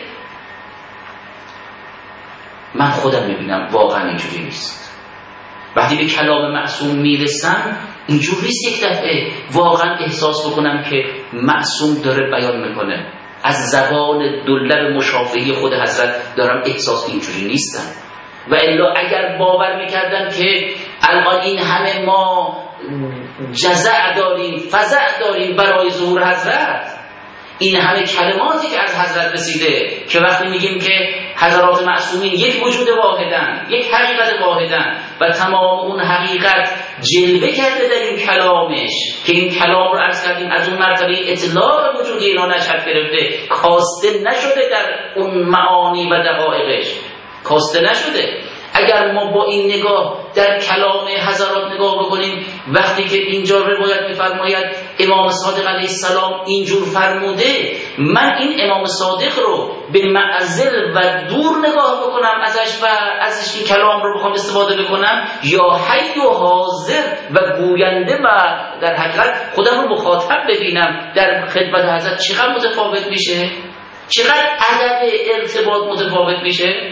من خودم میبینم واقعا اینجوری نیست. وقتی به کلام معصوم میرسم، اینجوری نیست یک دفعه واقعا احساس بکنم که معصوم داره بیان میکنه. از زبان دولب مشافهی خود حضرت دارم احساس اینجوری نیستم. و الا اگر باور میکردن که الان این همه ما جزع داریم، فزع داریم برای ظهور حضرت، این همه کلماتی که از حضرت رسیده که وقتی میگیم که حضرات معصومین یک وجود واحدن، یک حقیقت واحدن و تمام اون حقیقت جلوه کرده در این کلامش، که این کلام رو عرض کردیم از اون مرتبه اطلاع وجودی اینا نشأت گرفته، کاسته نشده در اون معانی و دقایقش، کاسته نشده. اگر ما با این نگاه در کلام حضرات نگاه بکنیم، وقتی که اینجا روایت می‌فرماید امام صادق علیه السلام اینجور فرموده، من این امام صادق رو به معزل و دور نگاه بکنم ازش و ازش این کلام رو بخوام استفاده بکنم، یا حی و حاضر و گوینده و در حقیقت خودم رو مخاطب ببینم در خدمت حضرت، چقدر متفاوت میشه؟ چقدر ادب ارتباط متفاوت میشه؟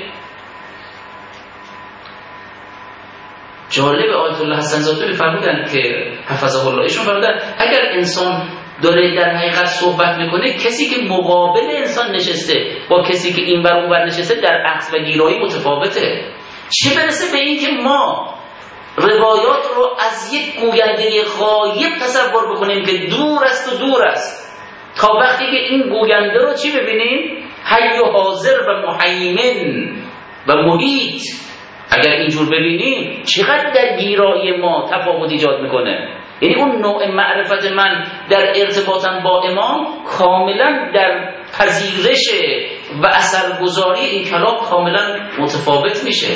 جالب، آیت الله حسن زاده می‌فرمودن که حفظه الله، ایشون فرمودن اگر انسان داره در حقیقت صحبت میکنه کسی که مقابل انسان نشسته با کسی که این ور اون ور نشسته در اخذ و گیرایی متفاوته. چه برسه به این که ما روایات رو از یک گوینده غایب تصور بکنیم که دور است و دور است، تا وقتی که این گوینده رو چی ببینیم؟ حی و حاضر و محیمن و محیط. اگر اینجور ببینیم چقدر در گیرایی ما تفاوت ایجاد میکنه. یعنی اون نوع معرفت من در ارتباطم با امام کاملا در پذیرش و اثرگذاری این کلام کاملا متفاوت میشه.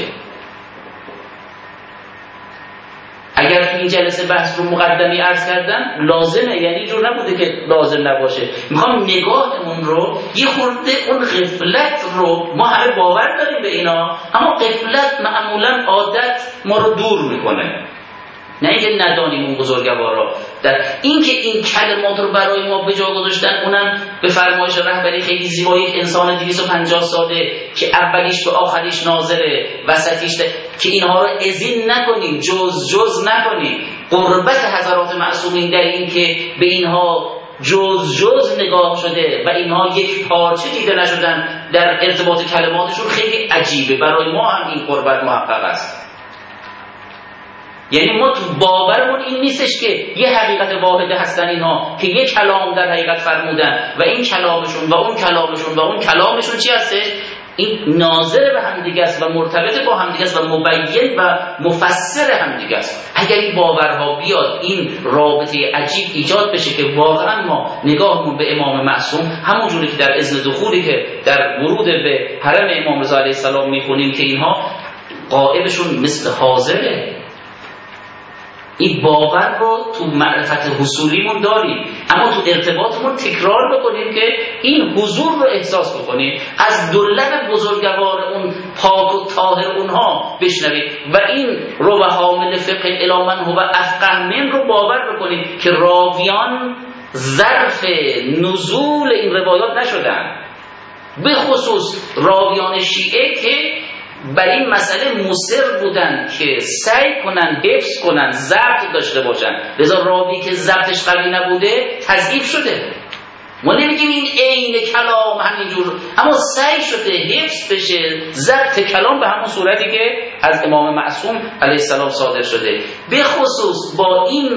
اگر تو این جلسه بحث رو مقدمی عرض کردم لازمه، یعنی جور نبوده که لازم نباشه. میخوام نگاهمون رو یه خورده اون غفلت رو، ما همه باور داریم به اینا، اما غفلت معمولا عادت ما رو دور میکنه. نه اینکه ندانیم اون بزرگوارا در این که این کلمات رو برای ما به جا گذاشتن، اونم به فرمایش رهبری خیلی زیبایی انسان دویست و پنجاه ساله که اولیش به آخریش ناظره، وسطیش ده. که اینها رو ازین نکنیم، جز جز نکنیم. قربت حضرات معصومین در این که به اینها جز جز نگاه شده و اینها یک پارچه دیده نشدن در ارتباط کلماتشون خیلی عجیبه. برای ما هم این قربت محقق است. یعنی ما تو باورمون این نیستش که یه حقیقت واحده هستن اینها که یک کلام در حقیقت فرمودن و این کلامشون و اون کلامشون و اون کلامشون چی هستش؟ این ناظر به هم دیگه است و مرتبط با هم دیگه است و مبین و مفسر هم دیگه است. اگر این باورها بیاد، این رابطه عجیب ایجاد بشه که واقعا ما نگاهمون به امام معصوم همونجوری که در اذن دخولی که در ورود به حرم امام رضا علیه السلام میخونیم که اینها غائبشون مثل حاضره، این باور رو تو معرفت حصولیمون داریم، اما تو ارتباطمون تکرار بکنیم که این حضور رو احساس بکنیم، از دلت بزرگوار اون پاک و طاهر اونها بشنویم و این رو و حامل فقه الی من هو افقه من رو باور بکنیم که راویان ظرف نزول این روایات نشدن، به خصوص راویان شیعه که بر این مسئله مصر بودن که سعی کنن حفظ کنن، ضبط داشته باشن. لذا راوی که ضبطش قوی نبوده تضعیف شده. ما نمیگیم این عین کلام همینجور، اما سعی شده حفظ بشه ضبط کلام به همون صورتی که از امام معصوم علیه السلام صادر شده. به خصوص با این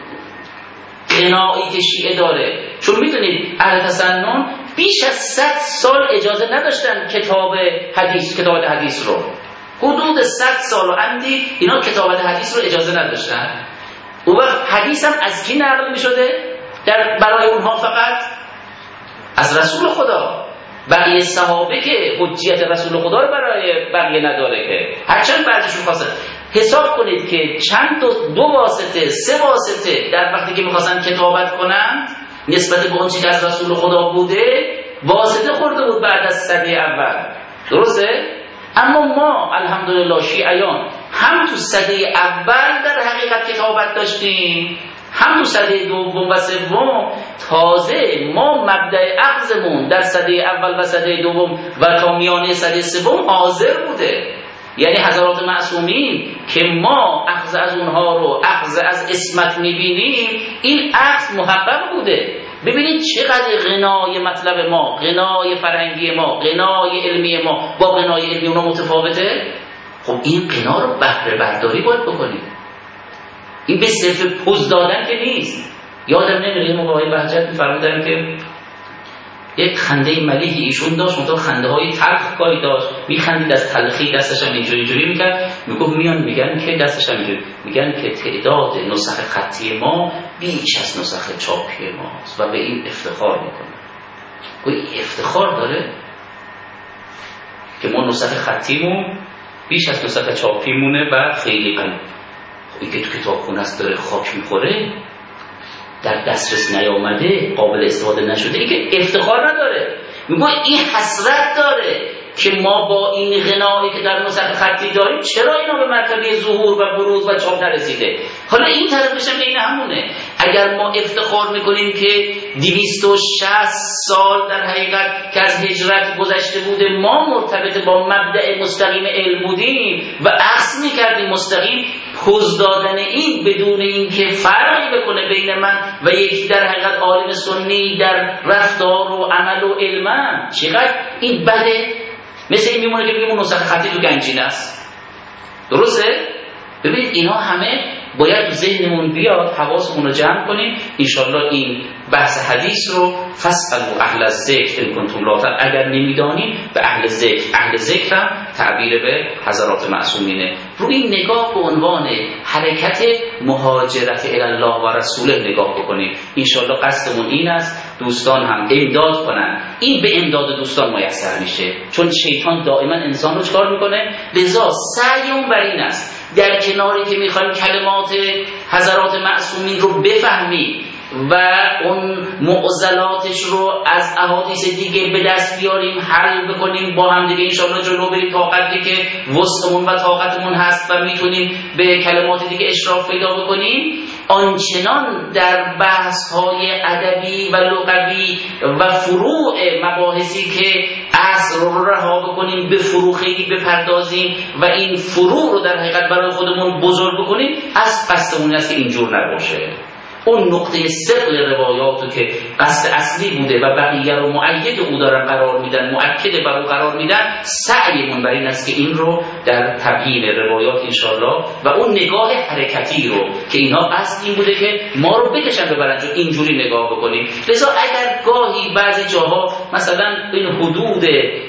قناعی که شیعه داره، چون میدونید اهل تسنن بیش از صد سال اجازه نداشتن کتاب حدیث کتابت حدیث رو، حدود صد سال و اندی اینا کتابت حدیث رو اجازه نداشتن. اون وقت حدیث هم از کی نقل می شده؟ در برای اونها فقط از رسول خدا. بقیه صحابه که حجیت رسول خدا رو برای بقیه نداره که، هرچند بعضیشون خواستن. حساب کنید که چند دو, دو واسطه سه واسطه در وقتی که میخواستن کتابت کنن نسبت به اون چیزی که از رسول خدا بوده واسطه خورده بود بعد از سده اول. درسته؟ اما ما الحمدلله شیعیان هم تو سده اول در حقیقت کتابت داشتیم، هم تو سده دوم و سوم. تازه ما مبدأ اخذمون در سده اول و سده دوم و تا میانه سده سوم حاضر بوده. یعنی حضرات معصومین که ما اخذ از اونها رو اخذ از اسمت میبینیم، این اخذ محقق بوده. ببینید چقدر غنای مطلب ما، غنای فرهنگی ما، غنای علمی ما با غنای علمی اونا متفاوته. خب این غنا رو بهره برداری باید بکنیم. این به صرف پوز دادن که نیست. یادم نمیره موقعی بهجت میفرمودن که یک خنده ملیحی ایشون داشت، منطقه خنده های تلخ کاری داشت، میخندید از تلخی، دستش هم اینجوری اینجوری میکرد. میگفت میان میگن که دستش هم اینجوری میگن که تعداد نسخ خطی ما بیش از نسخ چاپی ماست و به این افتخار میکنه. گویا این افتخار داره که ما نسخ خطیمون بیش از نسخ چاپیمونه و خیلی قوی. خب این که تو کتابخونه است داره خاک میخوره، در دسترس نیامده، قابل استفاده نشده، این که افتخار نداره. میگه این حسرت داره که ما با این غنایی که در نسخ خطی داریم چرا اینا به مرتبه ظهور و بروز و چاپ نرسیده؟ حالا این طرفش هم عین همونه. اگر ما افتخار میکنیم که دویست و شصت سال در حقیقت که از هجرت گذشته بوده ما مرتبط با مبدأ مستقیم علم بودیم و اخذ میکردیم مستقیم، پوز دادن این بدون اینکه فرقی بکنه بین من و یکی در حقیقت عالم سنی در رفتار و عمل و علم، چقدر این بده. مثل این میمونه که بگیم اون نسخه خطی تو گنجینه است. درسته؟ ببینید اینا همه باید تو ذهنمون بیاد، حواسمون رو جمع کنیم. انشالله این بحث حدیث رو فاسألوا اهل الذکر ان کنتم لا تعلمون، اگر نمیدانیم به اهل ذکر، اهل ذکر هم تعبیر به حضرات معصومینه. روی این نگاه به عنوان حرکت مهاجرت الی الله و رسوله نگاه بکنیم. انشالله قصدمون این است دوستان هم امداد کنن. این به امداد دوستان میسر میشه، چون شیطان دائما انسان رو چکار میکنه؟ لذا سعی اون بر این است در کناری که میخوایم کلمات حضرات معصومین رو بفهمیم و اون معضلاتش رو از احادیث دیگه به دست بیاریم، حل بکنیم با هم دیگه انشاءالله جلو بریم تا قدری که وسعمون و طاقتمون هست و میتونیم به کلمات دیگه اشراف پیدا بکنیم، آنچنان در بحث‌های ادبی و لغوی و فروع مباحثی که اصل رو رها بکنیم به فروع خیلی بپردازیم و این فروع رو در حقیقت برای خودمون بزرگ بکنیم، از قصدمون است که اینجور نباشه. اون نقطه ثقل روایاتو که قصد اصلی بوده و بقیه رو مؤید او دارن قرار میدن، مؤکد بر او قرار میدن، سعیمون بر این است که این رو در تبیین روایات انشالله و اون نگاه حرکتی رو که اینا قصد این بوده که ما رو بکشن ببرن جو اینجوری نگاه بکنیم. لذا اگر گاهی بعضی جاها مثلا این حدود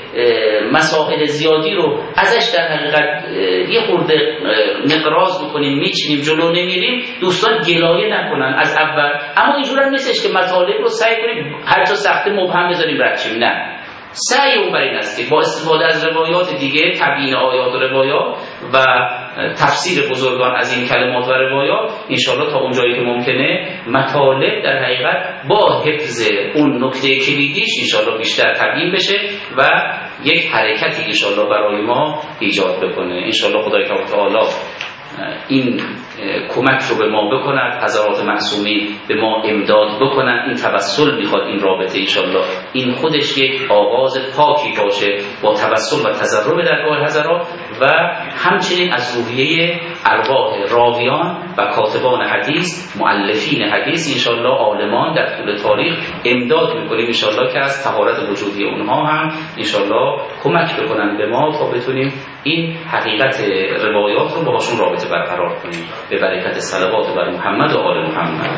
مسائل زیادی رو ازش در حقیقت یه خورده نقراض بکنیم، میچینیم، جلو نمیریم، دوستان گلایه نکنن از اول. اما اینجور هم نیستش که مطالب رو سعی کنیم هر جا سخت مبهم بذاریم رد شیم، نه. سعی اون بر این است که با استفاده از روایات دیگه، تبیین آیات و روایات و تفسیر بزرگان از این کلمات و روایات، انشالله تا اون جایی که ممکنه مطالب در حقیقت با حفظ اون نکته کلیدیش انشالله بیشتر تبیین بشه و یک حرکتی انشالله برای ما ایجاد بکنه. انشالله خدای تعالی این کمک رو به ما بکند، حضرات معصومین به ما امداد بکنند. این توسل میخواد این رابطه انشالله، این خودش یک آغاز پاکی باشه با توسل و تضرع درگاه حضرات و همچنین از روحیه ارواح راویان و کاتبان حدیث، مؤلفین حدیث انشالله، عالمان در طول تاریخ امداد میکنیم انشالله که از طهارت وجودی اونها هم انشالله کمک بکنن به ما تا بتونیم این حقیقت روایات رو باهاشون رابطه برقرار کنیم. به برکت صلوات بر محمد و آل محمد.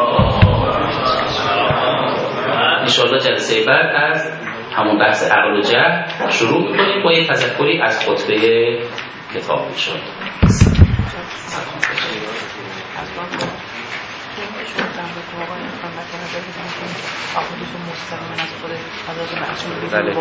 انشاءالله جلسه بعد از همون بحث عقل و جهل شروع می‌کنیم با یک تذکری از خطبه کتاب انشاءالله. بله.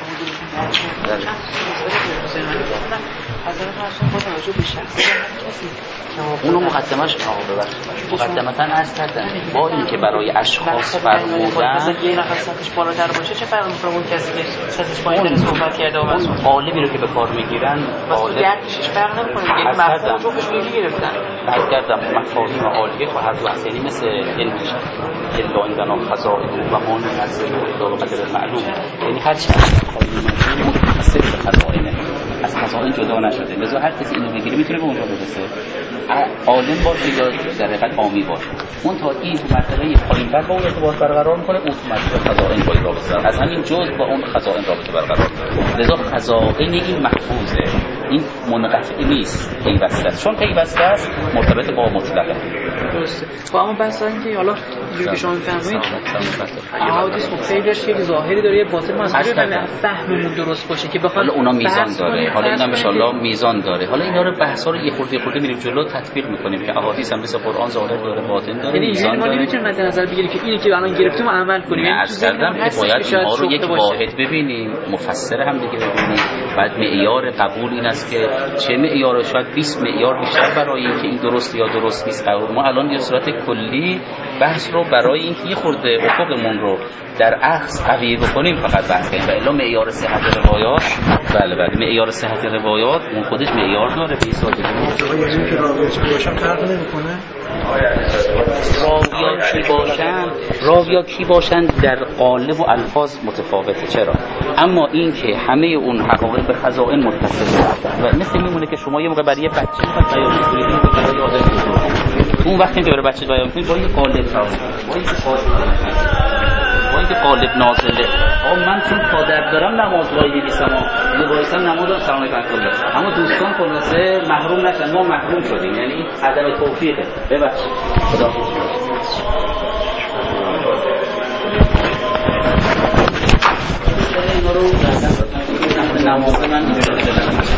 اونو مقدمش آقا ببخشید مقدمتاً عرض کردن با این که برای اشخاص فرمودن یه نفر سطحش بالاتر باشه چه فرقی می‌کنه اون کسی که سطحش پایین‌تر صحبت کرده و مسئول عالمی رو که به کار میگیرن عالم گردشش فرق نمی‌کنه، یعنی مفهوم رو بهش میگی گرفتن. بعد کردم مفاهیم عالیه تو هر دو اصلی مثل علم الا عندنا خزائن و ما ننزل الا بقدر معلوم، یعنی هر چی متصل به خزائن از خزائن جدا نشده، لذا هر کسی اینو بگیره میتونه به اونجا برسه. عالم باشه یا در حقیقت عامی باشه، اون تا این تو مرتبه پایین‌تر با اون ارتباط برقرار می‌کنه، اون تو مرتبه خزائن با این رابطه از همین جزء با اون خزائن رابطه برقرار می‌کنه. لذا خزائن این محفوظه، این منقطع نیست، پیوسته است. چون پیوسته است مرتبط با مطلقه. درسته. با اون بحث اینکه حالا اینجوری که شما می‌فهمید احادیث خیلیش یک ظاهری داره، یه باطن مسئله فهممون درست باشه که بخواد اونا میزان داره. حالا اینا ان شاءالله میزان داره. حالا اینا رو بحثا رو یه خورده خورده میریم جلو تطبیق می‌کنیم که احادیث هم مثل قرآن ظاهر داره، باطن داره، میزان داره. یعنی ما نمی‌تونیم مد نظر بگیریم که اینی که الان گرفتیم و عمل کنیم. یعنی عرض کردم که باید ما رو یک واحد ببینیم، مفسر هم دیگه ببینیم. بعد معیار قبول این است که چه معیار، شاید بیست معیار بیشتر برای اینکه این درست یا درست نیست. ما الان یه صورت کلی بحث رو برای اینکه یه خورده افقمون رو در اخذ قوی بکنیم فقط بحث کنیم و الا معیار صحت روایات بله بله معیار صحت روایات اون خودش معیار داره به حساب راوی که راوی چی باشن فرق نمیکنه راویا کی باشن راویا کی باشن در قالب و الفاظ متفاوته چرا اما این که همه اون حقایق به خزائن متصل و مثل میمونه که شما یه موقع برای یه بچه میخواید بیان کنید این موقع برای آدم بزرگ اون وقتی که برای بچه بیان کنید با این قالب با این قالب با این قالب نازله آقا من چون پادر دارم نماز وای می‌نویسم یه وایسم نماز سلام علیکم اما دوستان خلاصه محروم نشن ما محروم شدیم یعنی عدم توفیقه ببخشید خدا اینا رو نماز من